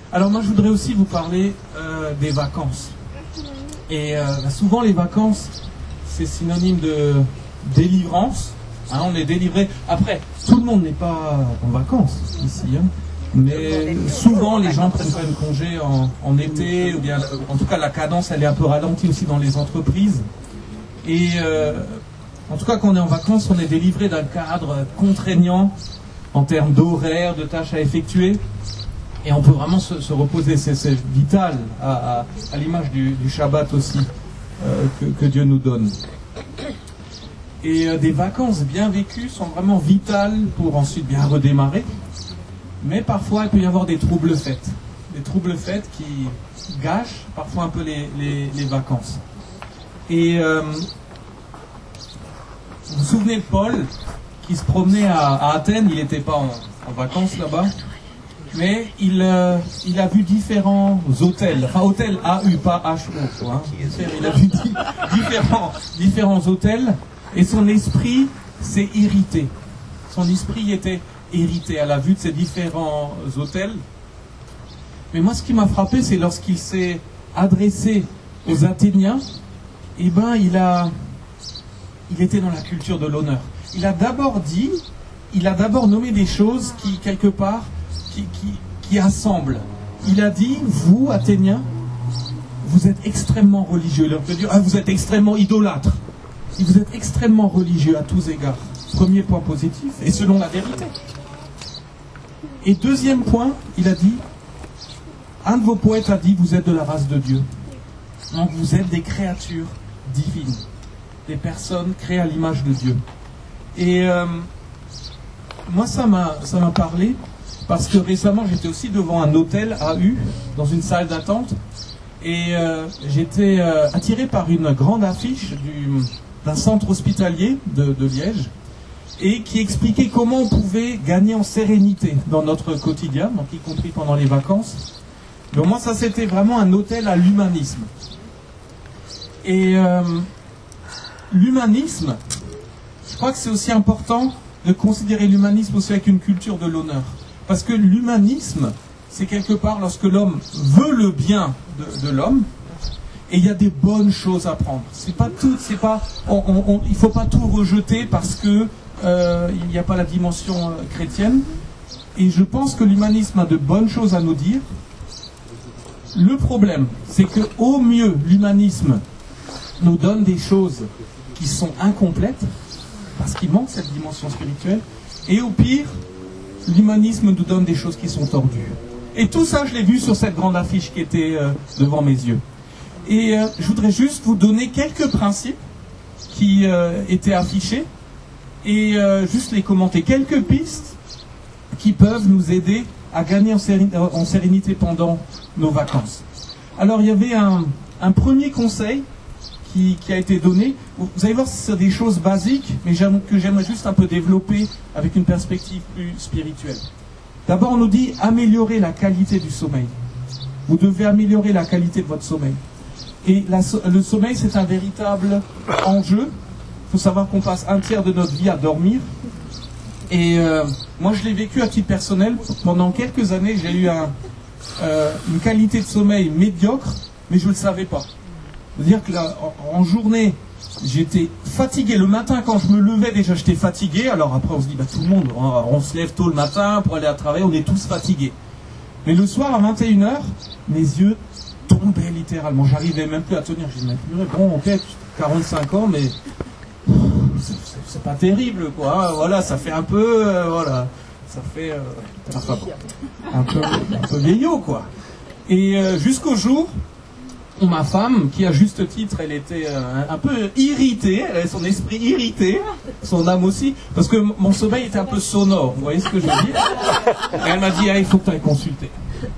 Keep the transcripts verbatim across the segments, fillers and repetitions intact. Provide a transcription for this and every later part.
Alors moi je voudrais aussi vous parler euh, des vacances. Et euh, souvent les vacances, c'est synonyme de délivrance. Hein, on est délivré. Après, tout le monde n'est pas en vacances ici. Hein, mais souvent les gens prennent congé en, en été, ou bien en tout cas la cadence elle est un peu ralentie aussi dans les entreprises. Et euh, en tout cas quand on est en vacances, on est délivré d'un cadre contraignant en termes d'horaire, de tâches à effectuer. Et on peut vraiment se, se reposer, c'est vital, à, à, à l'image du, du Shabbat aussi, euh, que, que Dieu nous donne. Et euh, des vacances bien vécues sont vraiment vitales pour ensuite bien redémarrer. Mais parfois, il peut y avoir des troubles faits. Des troubles faits qui gâchent parfois un peu les, les, les vacances. Et euh, vous vous souvenez de Paul, qui se promenait à, à Athènes, il n'était pas en, en vacances là-bas. Mais il, euh, il a vu différents hôtels, enfin hôtels A U, pas H O, hein. Il a vu di différents, différents hôtels et son esprit s'est irrité. Son esprit était irrité à la vue de ces différents hôtels. Mais moi ce qui m'a frappé, c'est lorsqu'il s'est adressé aux Athéniens, eh ben il a, il était dans la culture de l'honneur. Il a d'abord dit, il a d'abord nommé des choses qui quelque part Qui, qui, qui assemble. Il a dit, vous, Athéniens, vous êtes extrêmement religieux. Il leur peut dire, ah, vous êtes extrêmement idolâtres. Vous êtes extrêmement religieux à tous égards. Premier point positif, et selon la vérité. Et deuxième point, il a dit, un de vos poètes a dit, vous êtes de la race de Dieu. Donc vous êtes des créatures divines. Des personnes créées à l'image de Dieu. Et euh, moi, ça m'a ça m'a parlé. Parce que récemment, j'étais aussi devant un hôtel A U, dans une salle d'attente, et euh, j'étais euh, attiré par une grande affiche d'un centre hospitalier de, de Liège, et qui expliquait comment on pouvait gagner en sérénité dans notre quotidien, donc y compris pendant les vacances. Donc moi, ça c'était vraiment un hôtel à l'humanisme. Et euh, l'humanisme, je crois que c'est aussi important de considérer l'humanisme aussi avec une culture de l'honneur. Parce que l'humanisme, c'est quelque part lorsque l'homme veut le bien de, de l'homme, et il y a des bonnes choses à prendre. C'est pas tout, c'est pas, on, on, on, il faut pas tout rejeter parce que euh, il n'y a pas la dimension euh, chrétienne. Et je pense que l'humanisme a de bonnes choses à nous dire. Le problème, c'est que au mieux, l'humanisme nous donne des choses qui sont incomplètes parce qu'il manque cette dimension spirituelle, et au pire, l'humanisme nous donne des choses qui sont tordues. Et tout ça, je l'ai vu sur cette grande affiche qui était euh, devant mes yeux. Et euh, je voudrais juste vous donner quelques principes qui euh, étaient affichés et euh, juste les commenter. Quelques pistes qui peuvent nous aider à gagner en, sérénité, en sérénité pendant nos vacances. Alors, il y avait un, un premier conseil qui, qui a été donné. Vous allez voir, c'est des choses basiques, mais que j'aimerais juste un peu développer avec une perspective plus spirituelle. D'abord, on nous dit améliorer la qualité du sommeil. Vous devez améliorer la qualité de votre sommeil. Et la, le sommeil, c'est un véritable enjeu. Il faut savoir qu'on passe un tiers de notre vie à dormir. Et euh, moi, je l'ai vécu à titre personnel. Pendant quelques années, j'ai eu un, euh, une qualité de sommeil médiocre, mais je ne le savais pas. C'est-à-dire que là, en, en journée, j'étais fatigué. Le matin, quand je me levais, déjà, j'étais fatigué. Alors après, on se dit, bah, tout le monde, on, on se lève tôt le matin pour aller à travail, on est tous fatigués. Mais le soir, à vingt et une heures, mes yeux tombaient littéralement. J'arrivais même plus à tenir. Je disais, bon, ok, quarante-cinq ans, mais c'est pas terrible, quoi. Voilà, ça fait un peu, euh, voilà, ça fait euh, enfin, un peu, un peu vieillot, quoi. Et euh, jusqu'au jour où ma femme, qui à juste titre, elle était euh, un peu irritée, elle avait son esprit irrité, son âme aussi, parce que mon sommeil était un peu sonore, vous voyez ce que je veux dire? Et elle m'a dit, ah, il faut que tu ailles consulter.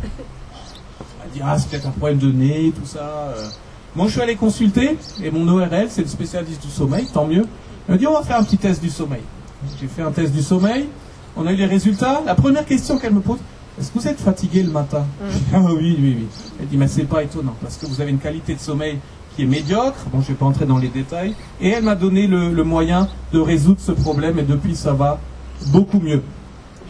Elle m'a dit, ah, c'est peut-être un problème de nez, tout ça. Moi, je suis allé consulter, et mon O R L, c'est le spécialiste du sommeil, tant mieux. Elle m'a dit, on va faire un petit test du sommeil. J'ai fait un test du sommeil, on a eu les résultats. La première question qu'elle me pose, est-ce que vous êtes fatigué le matin? Je dis, ah oui, oui, oui. Elle dit, mais c'est pas étonnant, parce que vous avez une qualité de sommeil qui est médiocre. Bon, je vais pas entrer dans les détails. Et elle m'a donné le, le moyen de résoudre ce problème, et depuis, ça va beaucoup mieux.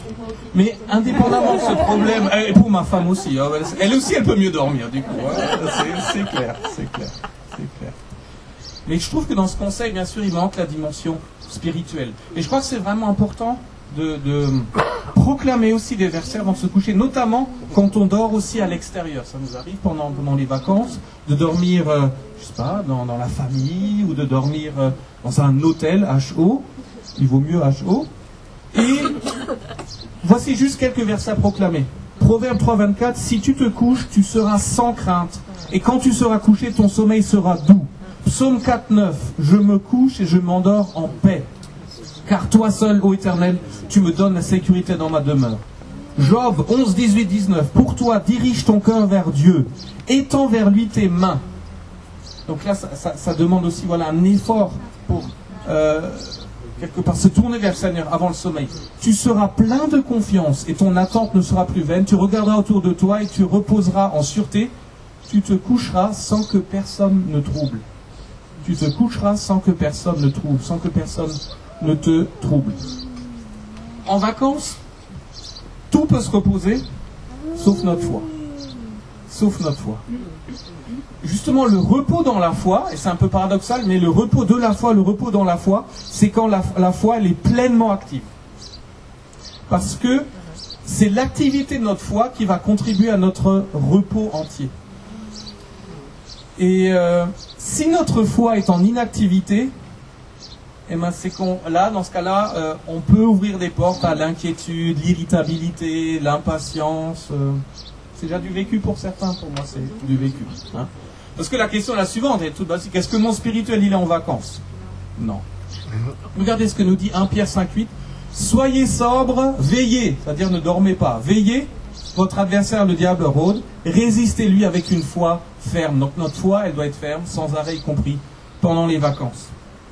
Mais indépendamment de ce problème, et pour ma femme aussi, hein, elle aussi elle peut mieux dormir du coup, hein, c'est, c'est clair, c'est clair, c'est clair. Mais je trouve que dans ce conseil, bien sûr, il manque la dimension spirituelle. Et je crois que c'est vraiment important de, de proclamer aussi des versets avant de se coucher, notamment quand on dort aussi à l'extérieur. Ça nous arrive pendant, pendant les vacances de dormir, euh, je sais pas, dans, dans la famille ou de dormir euh, dans un hôtel H O. Il vaut mieux H O. Et voici juste quelques versets à proclamer. Proverbe trois, vingt-quatre, si tu te couches, tu seras sans crainte. Et quand tu seras couché, ton sommeil sera doux. Psaume quatre, neuf, je me couche et je m'endors en paix. Car toi seul, ô Éternel, tu me donnes la sécurité dans ma demeure. Job onze, dix-huit, dix-neuf, pour toi, dirige ton cœur vers Dieu. Étends vers lui tes mains. Donc là, ça, ça, ça demande aussi voilà, un effort pour... Euh, quelque part, se tourner vers le Seigneur avant le sommeil. Tu seras plein de confiance et ton attente ne sera plus vaine. Tu regarderas autour de toi et tu reposeras en sûreté. Tu te coucheras sans que personne ne trouble. Tu te coucheras sans que personne ne trouble, sans que personne ne te trouble. En vacances, tout peut se reposer, sauf notre foi. Sauf notre foi. Justement, le repos dans la foi, et c'est un peu paradoxal, mais le repos de la foi, le repos dans la foi, c'est quand la, la foi, elle est pleinement active. Parce que c'est l'activité de notre foi qui va contribuer à notre repos entier. Et euh, si notre foi est en inactivité, eh ben c'est qu'on, là, dans ce cas-là, euh, on peut ouvrir des portes à l'inquiétude, l'irritabilité, l'impatience. Euh, c'est déjà du vécu pour certains, pour moi c'est du vécu. Hein. Parce que la question est la suivante, elle est toute basique. Est-ce que mon spirituel, il est en vacances? Non. Regardez ce que nous dit un Pierre cinq, huit. Soyez sobres, veillez, c'est-à-dire ne dormez pas. Veillez, votre adversaire, le diable, rôde. Résistez-lui avec une foi ferme. Donc notre foi, elle doit être ferme, sans arrêt, y compris pendant les vacances.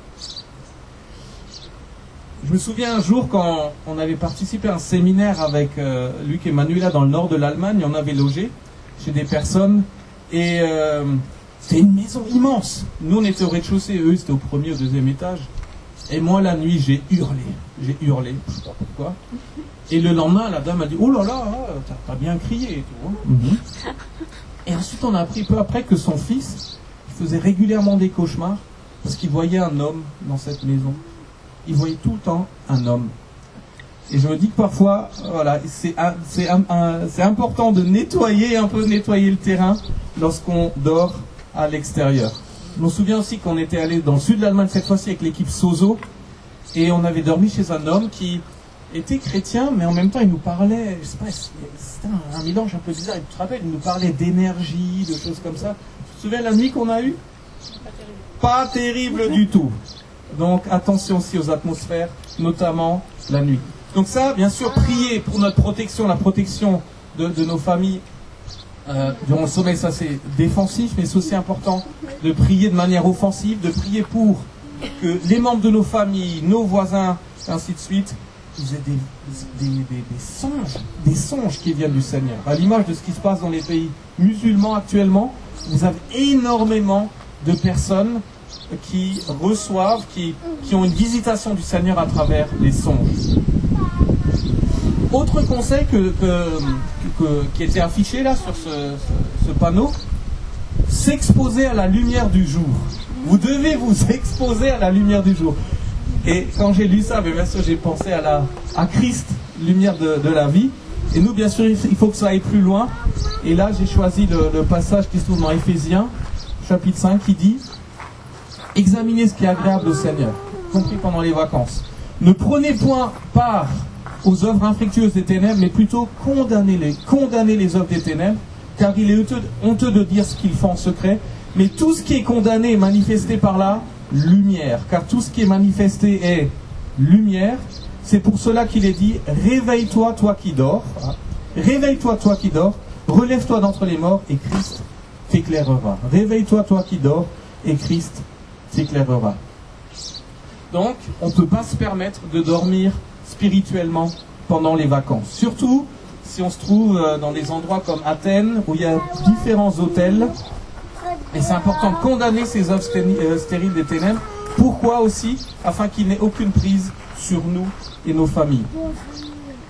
Je me souviens un jour quand on avait participé à un séminaire avec euh, Luc et Manuela dans le nord de l'Allemagne, on avait logé chez des personnes et euh, c'était une maison immense. Nous on était au rez-de-chaussée, eux c'était au premier ou au deuxième étage. Et moi la nuit j'ai hurlé, j'ai hurlé, je sais pas pourquoi. Et le lendemain la dame a dit « Oh là là, t'as, t'as bien crié et tout. Hein. Mm-hmm. » Et ensuite on a appris peu après que son fils faisait régulièrement des cauchemars parce qu'il voyait un homme dans cette maison. Il voyait tout le temps un homme. Et je me dis que parfois, voilà, c'est, un, c'est, un, un, c'est important de nettoyer, un peu nettoyer le terrain lorsqu'on dort à l'extérieur. Je me souviens aussi qu'on était allé dans le sud de l'Allemagne cette fois-ci avec l'équipe Sozo et on avait dormi chez un homme qui était chrétien, mais en même temps il nous parlait, je sais pas, c'était un, un mélange un peu bizarre. Tu te rappelles, il nous parlait d'énergie, de choses comme ça. Tu te souviens la nuit qu'on a eue? Pas terrible. Pas terrible du tout. Donc attention aussi aux atmosphères, notamment la nuit. Donc ça, bien sûr, prier pour notre protection, la protection de, de nos familles euh, durant le sommeil, ça c'est défensif, mais c'est aussi important de prier de manière offensive, de prier pour que les membres de nos familles, nos voisins, ainsi de suite, ils aient des, des, des, des songes, des songes qui viennent du Seigneur. À l'image de ce qui se passe dans les pays musulmans actuellement, vous avez énormément de personnes qui reçoivent, qui, qui ont une visitation du Seigneur à travers les songes. Autre conseil que, que, que, qui était affiché là sur ce, ce, ce panneau, s'exposer à la lumière du jour. Vous devez vous exposer à la lumière du jour. Et quand j'ai lu ça, bien sûr, j'ai pensé à, la, à Christ, lumière de, de la vie. Et nous, bien sûr, il faut que ça aille plus loin. Et là, j'ai choisi le, le passage qui se trouve dans Éphésiens, chapitre cinq, qui dit: examinez ce qui est agréable au Seigneur, compris pendant les vacances. Ne prenez point part aux œuvres infructueuses des ténèbres, mais plutôt condamnez-les. Condamnez les œuvres des ténèbres, car il est honteux, honteux de dire ce qu'ils font en secret. Mais tout ce qui est condamné est manifesté par la lumière, car tout ce qui est manifesté est lumière. C'est pour cela qu'il est dit: réveille-toi, toi qui dors. Réveille-toi, toi qui dors. Relève-toi d'entre les morts, et Christ t'éclairera. Réveille-toi, toi qui dors, et Christ t'éclairera. Donc, on ne peut pas se permettre de dormir spirituellement pendant les vacances. Surtout si on se trouve dans des endroits comme Athènes, où il y a différents hôtels. Et c'est important de condamner ces œuvres stériles des ténèbres. Pourquoi aussi? Afin qu'il n'ait aucune prise sur nous et nos familles.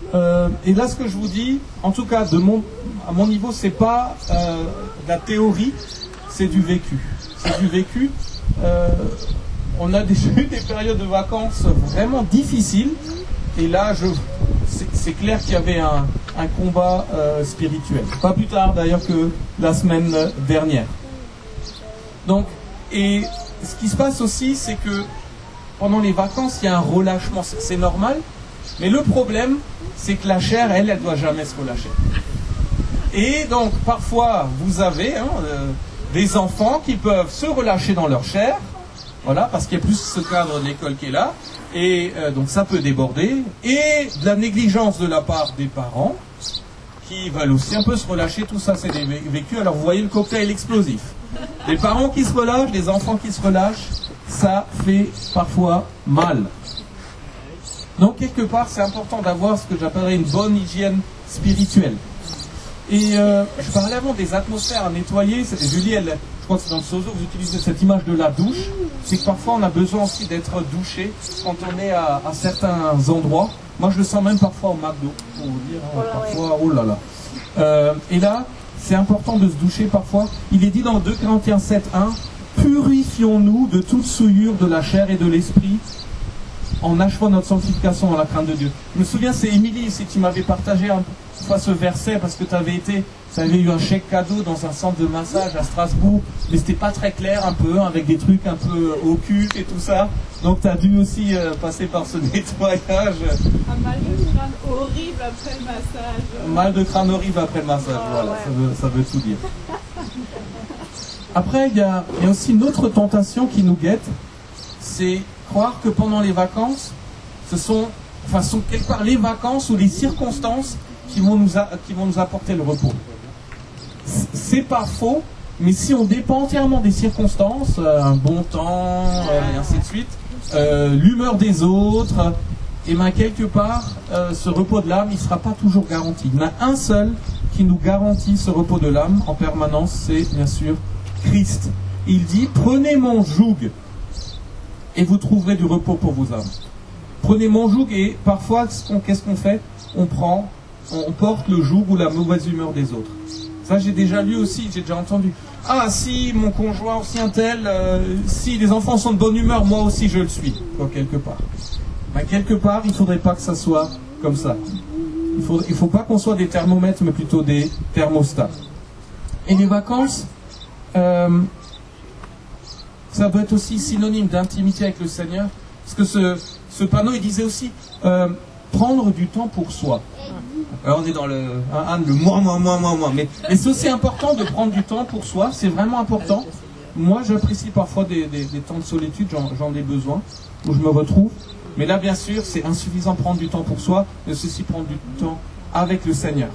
Euh, et là, ce que je vous dis, en tout cas, de mon, à mon niveau, c'est pas euh, de la théorie, c'est du vécu. C'est du vécu. Euh, on a déjà eu des périodes de vacances vraiment difficiles. Et là, je, c'est, c'est clair qu'il y avait un, un combat euh, spirituel. Pas plus tard, d'ailleurs, que la semaine dernière. Donc, et ce qui se passe aussi, c'est que pendant les vacances, il y a un relâchement. C'est, c'est normal. Mais le problème, c'est que la chair, elle, elle ne doit jamais se relâcher. Et donc, parfois, vous avez hein, euh, des enfants qui peuvent se relâcher dans leur chair, voilà, parce qu'il y a plus ce cadre de l'école qui est là, et euh, donc ça peut déborder, et de la négligence de la part des parents, qui veulent aussi un peu se relâcher, tout ça c'est des vécus. Alors vous voyez le cocktail explosif. Les parents qui se relâchent, les enfants qui se relâchent, ça fait parfois mal. Donc, quelque part, c'est important d'avoir ce que j'appellerais une bonne hygiène spirituelle. Et euh, je parlais avant des atmosphères à nettoyer. C'est, Julie, elle, je crois que c'est dans le Sozo, vous utilisez cette image de la douche. C'est que parfois, on a besoin aussi d'être douché quand on est à, à certains endroits. Moi, je le sens même parfois au McDo, pour vous dire. Hein, parfois, oh là là. Euh, et là, c'est important de se doucher parfois. Il est dit dans deux Corinthiens sept, un, « Purifions-nous de toute souillure de la chair et de l'esprit, en achevant notre sanctification dans la crainte de Dieu. » Je me souviens, c'est Émilie ici qui m'avait partagé un fois ce verset parce que tu avais été, tu avais eu un chèque cadeau dans un centre de massage à Strasbourg, mais c'était pas très clair un peu, hein, avec des trucs un peu occultes et tout ça. Donc tu as dû aussi euh, passer par ce nettoyage. Un mal de crâne horrible après le massage. Un mal de crâne horrible après le massage, oh, voilà, ouais. ça, veut, ça veut tout dire. Après, il y a, y a aussi une autre tentation qui nous guette, c'est croire que pendant les vacances, ce sont, enfin, sont quelque part les vacances ou les circonstances qui vont nous, a, qui vont nous apporter le repos. C'est pas faux, mais si on dépend entièrement des circonstances, euh, un bon temps, euh, et ainsi de suite, euh, l'humeur des autres, et bien quelque part, euh, ce repos de l'âme, il ne sera pas toujours garanti. Il y en a un seul qui nous garantit ce repos de l'âme en permanence, c'est bien sûr Christ. Il dit, prenez mon joug et vous trouverez du repos pour vos âmes. Prenez mon joug et parfois, qu'est-ce qu'on fait? On prend, on porte le joug ou la mauvaise humeur des autres. Ça, j'ai déjà lu aussi, j'ai déjà entendu. Ah, si mon conjoint aussi un tel, euh, si les enfants sont de bonne humeur, moi aussi je le suis, quoi, quelque part. Ben, quelque part, il ne faudrait pas que ça soit comme ça. Il ne faut, il faut pas qu'on soit des thermomètres, mais plutôt des thermostats. Et les vacances, euh, ça peut être aussi synonyme d'intimité avec le Seigneur. Parce que ce, ce panneau, il disait aussi euh, prendre du temps pour soi. Alors on est dans le, hein, le moi, moi, moi, moi, moi. Mais, mais c'est aussi important de prendre du temps pour soi. C'est vraiment important. Moi, j'apprécie parfois des, des, des temps de solitude. J'en, j'en ai besoin, où je me retrouve. Mais là, bien sûr, c'est insuffisant de prendre du temps pour soi, mais c'est aussi prendre du temps avec le Seigneur.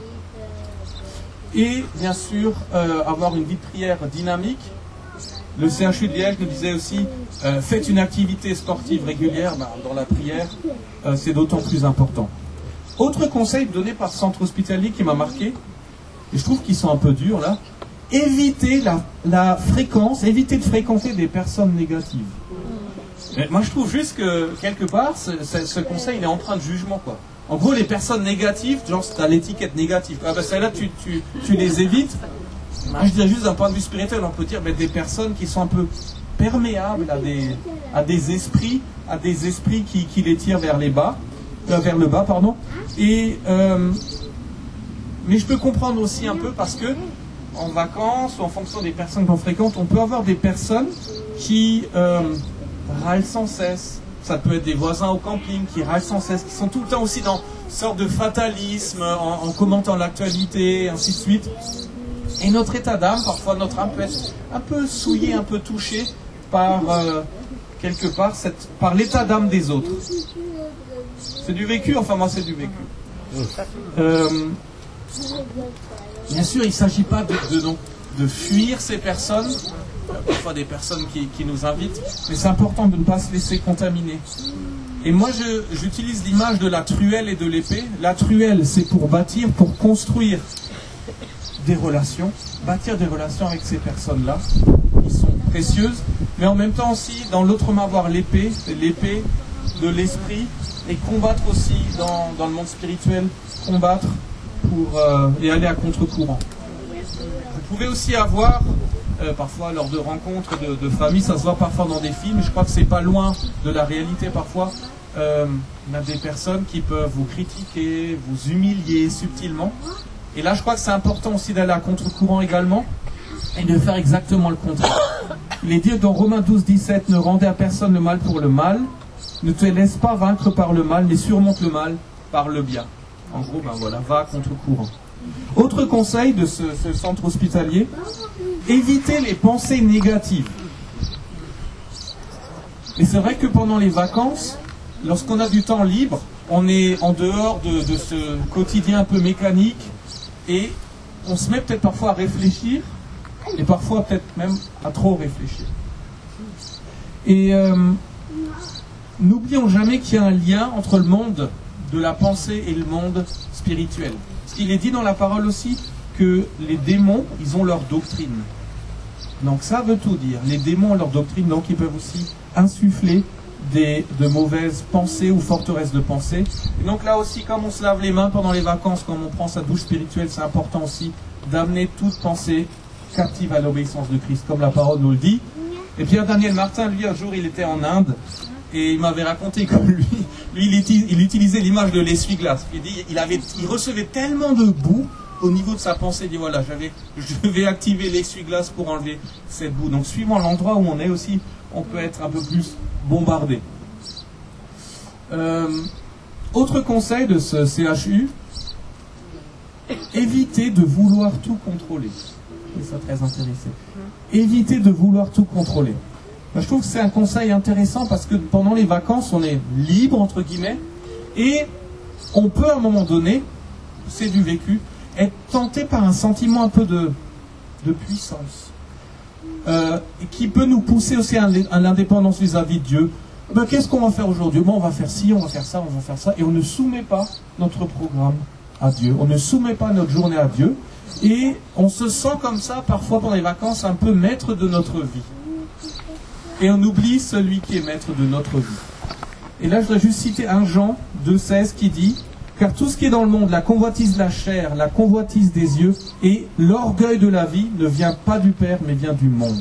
Et bien sûr, euh, avoir une vie de prière dynamique. Le C H U de Liège nous disait aussi, euh, faites une activité sportive régulière, ben, dans la prière, euh, c'est d'autant plus important. Autre conseil donné par ce centre hospitalier qui m'a marqué, et je trouve qu'ils sont un peu durs là, évitez la, la fréquence, évitez de fréquenter des personnes négatives. Mais moi je trouve juste que quelque part, ce, ce, ce conseil il est empreint de jugement, quoi. En gros, les personnes négatives, genre tu as l'étiquette négative, ah ben celle-là tu, tu, tu les évites. Moi je dirais juste d'un point de vue spirituel, on peut dire ben, des personnes qui sont un peu perméables à des, à des esprits, à des esprits qui, qui les tirent vers les bas, euh, vers le bas, pardon. Et euh, mais je peux comprendre aussi un peu parce que en vacances ou en fonction des personnes qu'on fréquente, on peut avoir des personnes qui euh, râlent sans cesse. Ça peut être des voisins au camping qui râlent sans cesse, qui sont tout le temps aussi dans une sorte de fatalisme, en, en commentant l'actualité, ainsi de suite. Et notre état d'âme, parfois notre âme peut être un peu souillée, un peu touchée par, euh, quelque part, cette, par l'état d'âme des autres. C'est du vécu, enfin moi c'est du vécu. Euh, bien sûr, il ne s'agit pas de, de, de, de fuir ces personnes, parfois des personnes qui, qui nous invitent, mais c'est important de ne pas se laisser contaminer. Et moi, je, j'utilise l'image de la truelle et de l'épée. La truelle, c'est pour bâtir, pour construire des relations, bâtir des relations avec ces personnes-là, qui sont précieuses, mais en même temps aussi, dans l'autre main, avoir l'épée, l'épée de l'esprit, et combattre aussi dans, dans le monde spirituel, combattre pour, euh, et aller à contre-courant. Vous pouvez aussi avoir, euh, parfois lors de rencontres de, de famille, ça se voit parfois dans des films, je crois que c'est pas loin de la réalité parfois, euh, il y a des personnes qui peuvent vous critiquer, vous humilier subtilement, et là je crois que c'est important aussi d'aller à contre-courant également, et de faire exactement le contraire. Il est dit dans Romains douze, dix-sept, ne rendez à personne le mal pour le mal, ne te laisse pas vaincre par le mal, mais surmonte le mal par le bien. En gros, ben voilà, va à contre-courant. Autre conseil de ce, ce centre hospitalier, évitez les pensées négatives. Et c'est vrai que pendant les vacances, lorsqu'on a du temps libre, on est en dehors de, de ce quotidien un peu mécanique et on se met peut-être parfois à réfléchir et parfois peut-être même à trop réfléchir. Et euh, n'oublions jamais qu'il y a un lien entre le monde de la pensée et le monde spirituel. Il est dit dans la parole aussi que les démons, ils ont leur doctrine. Donc ça veut tout dire. Les démons ont leur doctrine, donc ils peuvent aussi insuffler des, de mauvaises pensées ou forteresses de pensée. Et donc là aussi, comme on se lave les mains pendant les vacances, comme on prend sa douche spirituelle, c'est important aussi d'amener toute pensée captive à l'obéissance de Christ, comme la parole nous le dit. Et Pierre Daniel Martin, lui, un jour, il était en Inde, et il m'avait raconté comme lui, lui il, utilise, il utilisait l'image de l'essuie-glace. Il dit, il, avait, il recevait tellement de boue au niveau de sa pensée, il dit voilà, j'avais, je vais activer l'essuie-glace pour enlever cette boue. Donc suivant l'endroit où on est aussi, on peut être un peu plus bombardé. Euh, autre conseil de ce C H U, évitez de vouloir tout contrôler. C'est ça très intéressant. Évitez de vouloir tout contrôler. Je trouve que c'est un conseil intéressant parce que pendant les vacances, on est libre, entre guillemets, et on peut à un moment donné, c'est du vécu, être tenté par un sentiment un peu de, de puissance, euh, qui peut nous pousser aussi à, à l'indépendance vis-à-vis de Dieu. Ben, qu'est-ce qu'on va faire aujourd'hui? Bon, on va faire ci, on va faire ça, on va faire ça, et on ne soumet pas notre programme à Dieu, on ne soumet pas notre journée à Dieu, et on se sent comme ça, parfois pendant les vacances, un peu maître de notre vie. Et on oublie celui qui est maître de notre vie. Et là, je voudrais juste citer un Jean deux seize qui dit « Car tout ce qui est dans le monde, la convoitise de la chair, la convoitise des yeux et l'orgueil de la vie ne vient pas du Père, mais vient du monde. »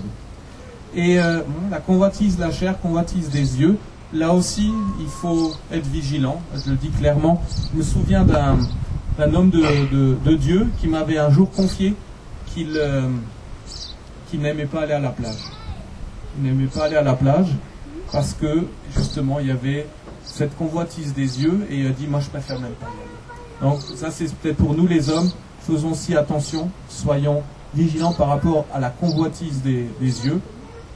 Et euh, la convoitise de la chair, convoitise des yeux, là aussi, il faut être vigilant, je le dis clairement. Je me souviens d'un, d'un homme de, de, de Dieu qui m'avait un jour confié qu'il euh, qu'il n'aimait pas aller à la plage. Il n'aimait pas aller à la plage parce que justement il y avait cette convoitise des yeux et il a dit moi je préfère même pas y aller. Donc ça c'est peut-être pour nous les hommes, faisons aussi attention, soyons vigilants par rapport à la convoitise des, des yeux.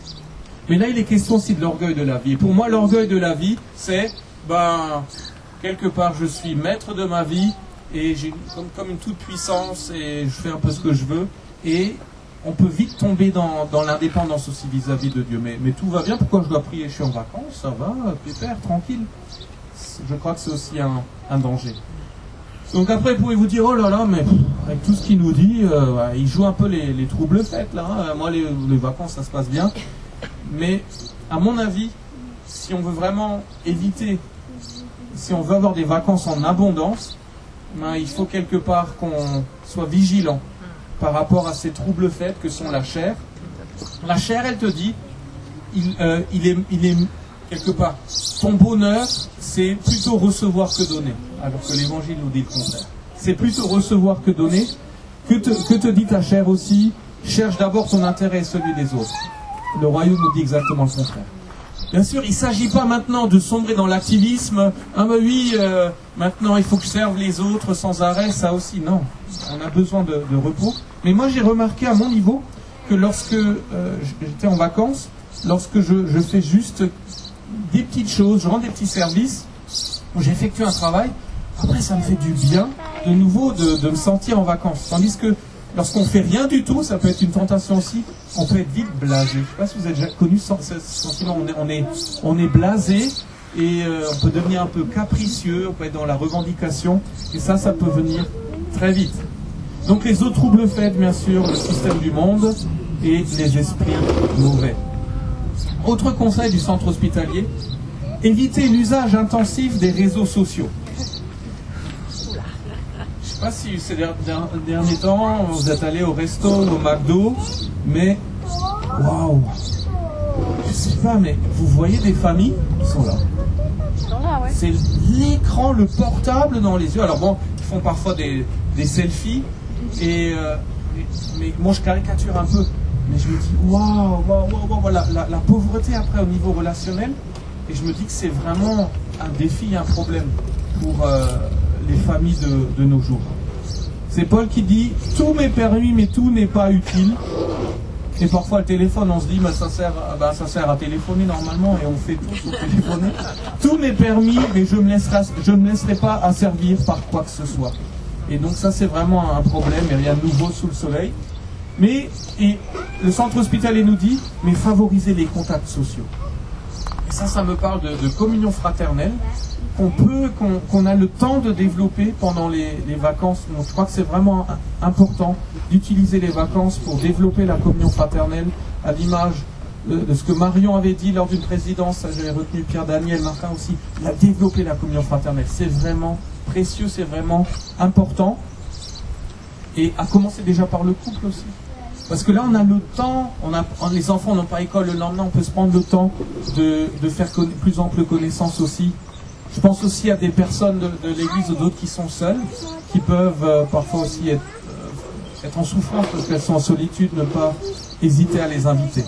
Mais là il est question aussi de l'orgueil de la vie. Et pour moi l'orgueil de la vie c'est ben quelque part je suis maître de ma vie et j'ai comme, comme une toute puissance et je fais un peu ce que je veux et on peut vite tomber dans, dans l'indépendance aussi vis-à-vis de Dieu. Mais, mais tout va bien, pourquoi je dois prier? Je suis en vacances, ça va, pépère, tranquille. Je crois que c'est aussi un, un danger. Donc après, vous pouvez vous dire, oh là là, mais avec tout ce qu'il nous dit, euh, il joue un peu les, les troubles faits, là. Hein. Moi, les, les vacances, ça se passe bien. Mais, à mon avis, si on veut vraiment éviter, si on veut avoir des vacances en abondance, ben, il faut quelque part qu'on soit vigilant par rapport à ces troubles faits que sont la chair. La chair, elle te dit, il, euh, il, est, il est quelque part, ton bonheur, c'est plutôt recevoir que donner, alors que l'évangile nous dit le contraire. C'est plutôt recevoir que donner. Que te, que te dit ta chair aussi? Cherche d'abord ton intérêt et celui des autres. Le royaume nous dit exactement le contraire. Bien sûr, il ne s'agit pas maintenant de sombrer dans l'activisme. Ah ben oui, euh, maintenant il faut que je serve les autres sans arrêt, ça aussi, non. On a besoin de, de repos. Mais moi j'ai remarqué à mon niveau que lorsque euh, j'étais en vacances, lorsque je, je fais juste des petites choses, je rends des petits services, où j'effectue un travail, après ça me fait du bien de nouveau de, de me sentir en vacances. Tandis que lorsqu'on fait rien du tout, ça peut être une tentation aussi, on peut être vite blasé. Je ne sais pas si vous avez déjà connu ce sentiment, on est, on est, on est blasé et euh, on peut devenir un peu capricieux, on peut être dans la revendication et ça, ça peut venir très vite. Donc les autres troubles faits, bien sûr, le système du monde et les esprits mauvais. Autre conseil du centre hospitalier, éviter l'usage intensif des réseaux sociaux. Je ne sais pas si ces derniers temps, vous êtes allé au resto, au McDo, mais waouh, je sais pas, mais vous voyez des familles qui sont là. Ouais. C'est l'écran, le portable dans les yeux. Alors bon, ils font parfois des, des selfies, et, euh, mais, mais moi je caricature un peu. Mais je me dis, waouh, waouh, waouh, waouh, la, la, la pauvreté après au niveau relationnel, et je me dis que c'est vraiment un défi, un problème pour euh, les familles de, de nos jours. C'est Paul qui dit, tout m'est permis, mais tout n'est pas utile. Et parfois le téléphone, on se dit, bah, ça, sert, bah, ça sert à téléphoner normalement, et on fait tout sur téléphoner. Tout m'est permis, mais je me laisserai, je ne me laisserai pas asservir par quoi que ce soit. Et donc ça, c'est vraiment un problème, et rien de nouveau sous le soleil. Mais et le centre hospitalier nous dit, mais favorisez les contacts sociaux. Et ça, ça me parle de, de communion fraternelle, qu'on peut, qu'on qu'on a le temps de développer pendant les, les vacances. Donc, je crois que c'est vraiment important d'utiliser les vacances pour développer la communion fraternelle, à l'image de, de ce que Marion avait dit lors d'une présidence. J'avais retenu Pierre Daniel, Martin aussi. Il a développé la communion fraternelle. C'est vraiment précieux, c'est vraiment important. Et à commencer déjà par le couple aussi. Parce que là, on a le temps, on a, les enfants n'ont pas école le lendemain, on peut se prendre le temps de, de faire conna, plus ample connaissance aussi. Je pense aussi à des personnes de, de l'église ou d'autres qui sont seules, qui peuvent euh, parfois aussi être, euh, être en souffrance parce qu'elles sont en solitude, ne pas hésiter à les inviter.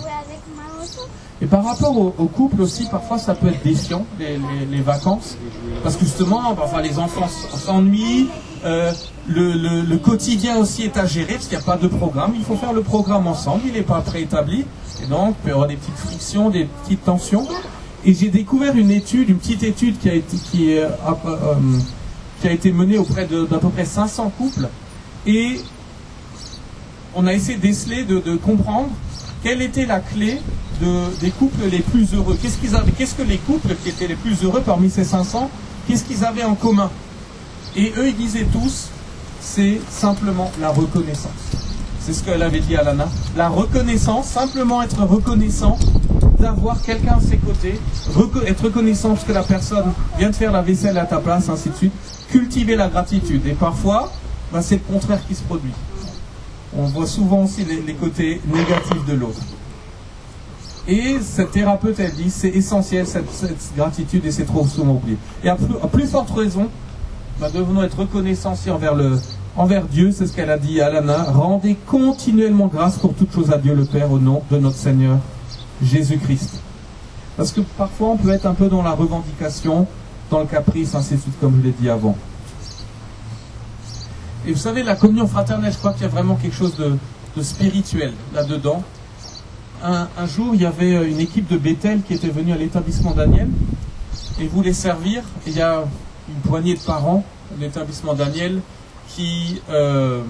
Et par rapport au, au couple aussi, parfois ça peut être défiant, les, les, les vacances, parce que justement, parfois les enfants s'ennuient, euh, le, le, le quotidien aussi est à gérer, parce qu'il n'y a pas de programme, il faut faire le programme ensemble, il n'est pas préétabli, et donc il peut y avoir des petites frictions, des petites tensions. Et j'ai découvert une étude, une petite étude qui a été, qui est, euh, euh, qui a été menée auprès d'à peu près cinq cents couples, et on a essayé de déceler, de, de comprendre quelle était la clé de, des couples les plus heureux. Qu'est-ce qu'ils avaient, qu'est-ce que les couples qui étaient les plus heureux parmi ces cinq cents, qu'est-ce qu'ils avaient en commun? Et eux, ils disaient tous, c'est simplement la reconnaissance. C'est ce qu'elle avait dit à Lana. La reconnaissance, simplement être reconnaissant d'avoir quelqu'un à ses côtés, reco- être reconnaissant parce que la personne vient de faire la vaisselle à ta place, ainsi de suite. Cultiver la gratitude. Et parfois, ben, c'est le contraire qui se produit. On voit souvent aussi les, les côtés négatifs de l'autre. Et cette thérapeute, elle dit, c'est essentiel cette, cette gratitude et c'est trop souvent oublié. Et à plus, à plus forte raison, ben, devenons être reconnaissants aussi envers, le, envers Dieu, c'est ce qu'elle a dit à Lana. Rendez continuellement grâce pour toutes choses à Dieu le Père au nom de notre Seigneur Jésus-Christ. Parce que parfois on peut être un peu dans la revendication, dans le caprice, ainsi de suite, comme je l'ai dit avant. Et vous savez, la communion fraternelle, je crois qu'il y a vraiment quelque chose de, de spirituel là-dedans. Un, un jour, il y avait une équipe de Bethel qui était venue à l'établissement Daniel et voulait servir. Et il y a une poignée de parents de l'établissement Daniel qui euh,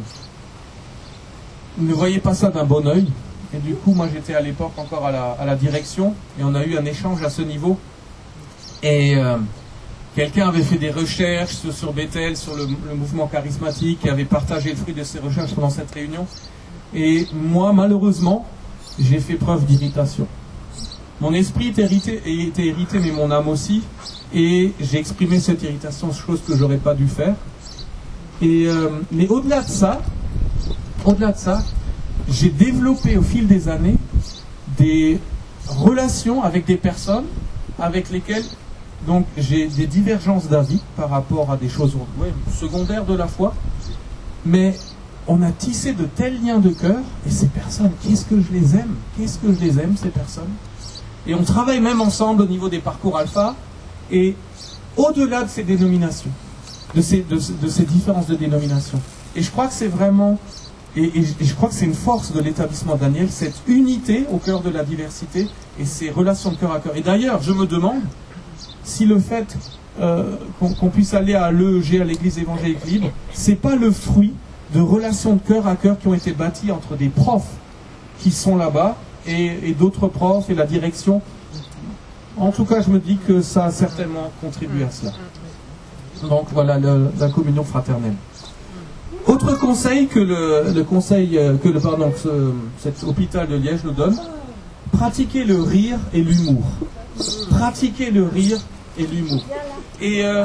ne voyaient pas ça d'un bon œil. Et du coup, moi j'étais à l'époque encore à la, à la direction et on a eu un échange à ce niveau. Et euh, quelqu'un avait fait des recherches sur, sur Bethel, sur le, le mouvement charismatique, et avait partagé le fruit de ses recherches pendant cette réunion. Et moi, malheureusement, j'ai fait preuve d'irritation. Mon esprit était irrité, était irrité, mais mon âme aussi. Et j'ai exprimé cette irritation, chose que j'aurais pas dû faire. Et, euh, mais au-delà de ça, au-delà de ça, j'ai développé au fil des années des relations avec des personnes avec lesquelles donc j'ai des divergences d'avis par rapport à des choses ouais, secondaires de la foi, mais on a tissé de tels liens de cœur, et ces personnes, qu'est-ce que je les aime, qu'est-ce que je les aime ces personnes, et on travaille même ensemble au niveau des parcours alpha, et au-delà de ces dénominations, de ces, de, de ces différences de dénomination. Et je crois que c'est vraiment Et, et, et je crois que c'est une force de l'établissement Daniel, cette unité au cœur de la diversité et ces relations de cœur à cœur. Et d'ailleurs, je me demande si le fait euh, qu'on qu'on puisse aller à l'E E G, à l'Église évangélique libre, c'est pas le fruit de relations de cœur à cœur qui ont été bâties entre des profs qui sont là-bas et, et d'autres profs et la direction. En tout cas, je me dis que ça a certainement contribué à cela. Donc voilà, le, la communion fraternelle. Autre conseil que le, le conseil que le pardon que ce, cet hôpital de Liège nous donne, pratiquer le rire et l'humour. pratiquer le rire et l'humour. Et euh,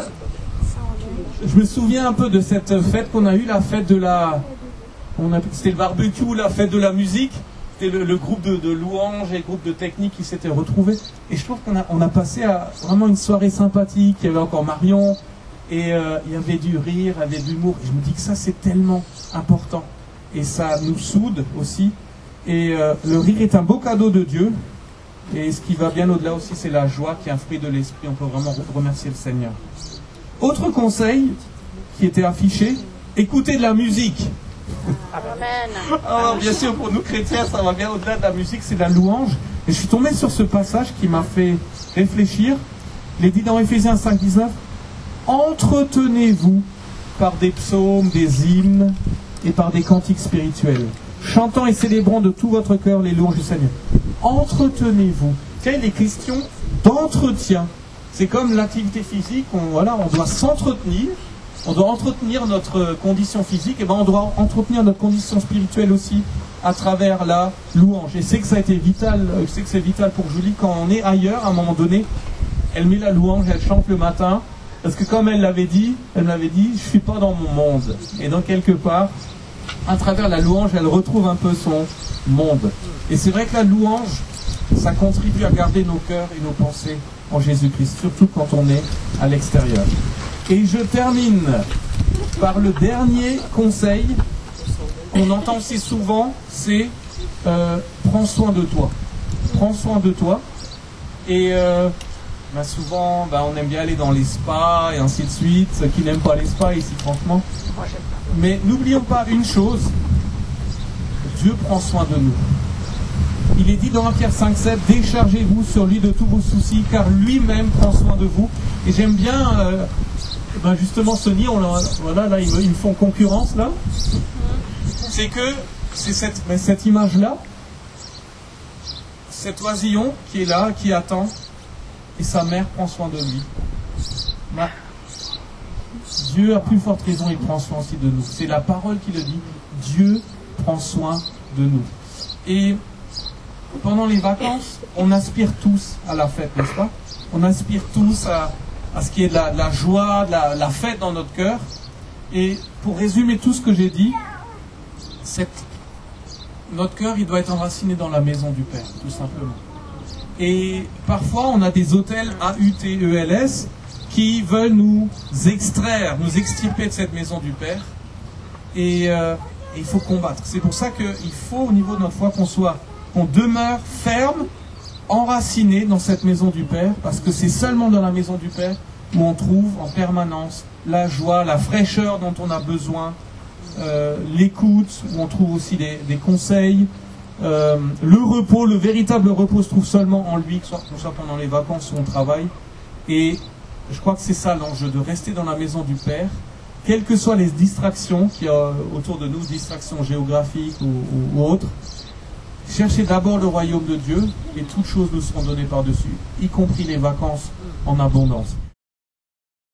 je me souviens un peu de cette fête qu'on a eue, la fête de la... On a, c'était le barbecue, la fête de la musique. C'était le, le groupe de, de louanges et le groupe de techniques qui s'étaient retrouvés. Et je trouve qu'on a, on a passé à vraiment une soirée sympathique. Il y avait encore Marion. Et euh, il y avait du rire, il y avait de l'humour. Et je me dis que ça, c'est tellement important. Et ça nous soude aussi. Et euh, le rire est un beau cadeau de Dieu. Et ce qui va bien au-delà aussi, c'est la joie qui est un fruit de l'esprit. On peut vraiment remercier le Seigneur. Autre conseil qui était affiché, écoutez de la musique. Amen. Alors bien sûr, pour nous chrétiens, ça va bien au-delà de la musique, c'est de la louange. Et je suis tombé sur ce passage qui m'a fait réfléchir. Il est dit dans Éphésiens cinq, dix-neuf, entretenez-vous par des psaumes, des hymnes et par des cantiques spirituels, chantant et célébrant de tout votre cœur les louanges du Seigneur. Entretenez-vous. Tiens, il est question d'entretien. C'est comme l'activité physique, on, voilà, on doit s'entretenir, on doit entretenir notre condition physique, et ben on doit entretenir notre condition spirituelle aussi à travers la louange. Et c'est que ça a été vital, je sais que c'est vital pour Julie, quand on est ailleurs, à un moment donné, elle met la louange, elle chante le matin, parce que comme elle l'avait dit, elle m'avait dit, je suis pas dans mon monde. Et donc quelque part, à travers la louange, elle retrouve un peu son monde. Et c'est vrai que la louange, ça contribue à garder nos cœurs et nos pensées en Jésus-Christ, surtout quand on est à l'extérieur. Et je termine par le dernier conseil qu'on entend si souvent, c'est euh, prends soin de toi. Prends soin de toi. Et euh, ben souvent, ben on aime bien aller dans les spas et ainsi de suite. Ceux qui n'aiment pas les spas ici, franchement. Mais n'oublions pas une chose, Dieu prend soin de nous. Il est dit dans un Pierre cinq, sept, déchargez-vous sur lui de tous vos soucis, car lui-même prend soin de vous. Et j'aime bien, euh, ben justement, Sony, on leur, voilà, là, ils, ils me font concurrence, là. C'est que, c'est cette, ben, cette image-là, cet oisillon qui est là, qui attend, et sa mère prend soin de lui. Ben, Dieu, à plus forte raison, il prend soin aussi de nous. C'est la parole qui le dit. Dieu prend soin de nous. Et pendant les vacances, on aspire tous à la fête, n'est-ce pas? On aspire tous à, à ce qui est de la, de la joie, de la, la fête dans notre cœur. Et pour résumer tout ce que j'ai dit, cette, notre cœur, il doit être enraciné dans la maison du Père, tout simplement. Et parfois, on a des hôtels A U T E L S qui veulent nous extraire, nous extirper de cette maison du Père. Et, euh, et il faut combattre. C'est pour ça qu'il faut, au niveau de notre foi, qu'on soit, qu'on demeure ferme, enraciné dans cette maison du Père, parce que c'est seulement dans la maison du Père où on trouve en permanence la joie, la fraîcheur dont on a besoin, euh, l'écoute, où on trouve aussi des, des conseils, euh, le repos, le véritable repos se trouve seulement en lui, que ce soit, que ce soit pendant les vacances ou on travaille. Et je crois que c'est ça l'enjeu, de rester dans la maison du Père, quelles que soient les distractions qu'il y a autour de nous, distractions géographiques ou, ou, ou autres. Cherchez d'abord le royaume de Dieu et toutes choses nous seront données par-dessus, y compris les vacances en abondance.